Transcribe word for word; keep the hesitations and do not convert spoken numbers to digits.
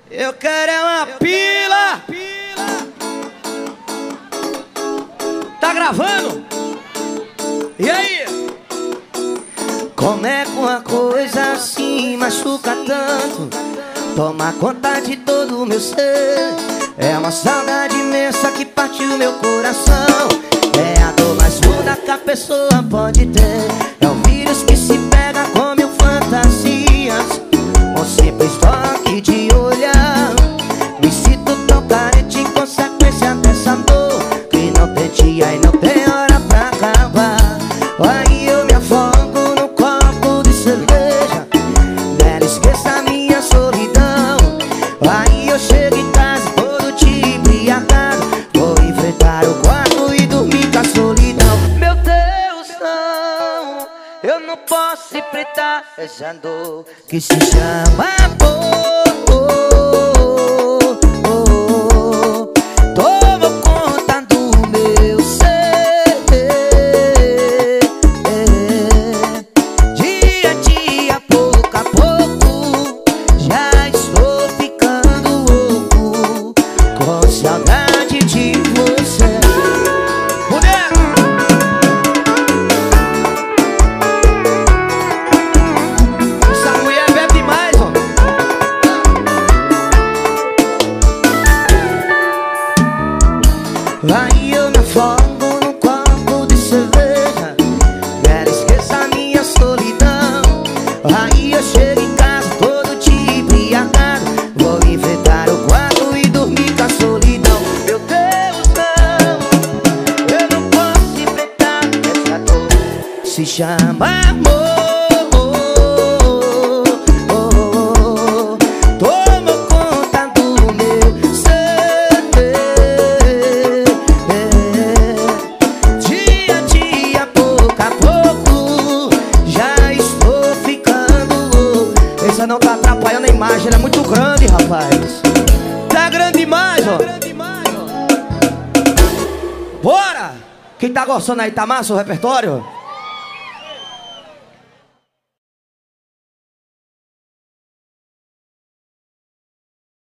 Eu quero é uma pila. Tá gravando? E aí? Como é que uma coisa assim machuca tanto? Toma conta de todo o meu ser. É uma saudade imensa que partiu meu coração. É a dor mais fundo que a pessoa pode ter. É o vírus que se pega com mil fantasias. Um simples toque de olhar. Me sinto tão carente em consequência dessa dor que não tem dia e não tem hora pra acabar. Aí eu me afogo no copo de cerveja. Nela esqueça a minha solidão. Aí eu chego em casa todo te embriagado. Vou enfrentar o quarto e dormir com a solidão. Meu Deus, não, eu não posso enfrentar essa dor que se chama amor. Tomo conta do meu ser. Dia a dia, pouco a pouco, já estou ficando louco com saudade de você. Mulher! Essa mulher bebe demais, ó. Aí eu me afogo num copo de cerveja. Nela esqueça a minha solidão. Aí eu chego em casa todo te embriagado. Vou enfrentar o quarto e dormir com a solidão. Meu Deus, não, eu não posso enfrentar essa dor. Se chama amor. Tomo conta do meu ser. Dia a dia, pouco a pouco, já estou ficando louco. Essa não tá atrapalhando a imagem, ela é muito grande, rapaz. Tá grande demais, ó. Bora! Quem tá gostando aí, tá massa o repertório?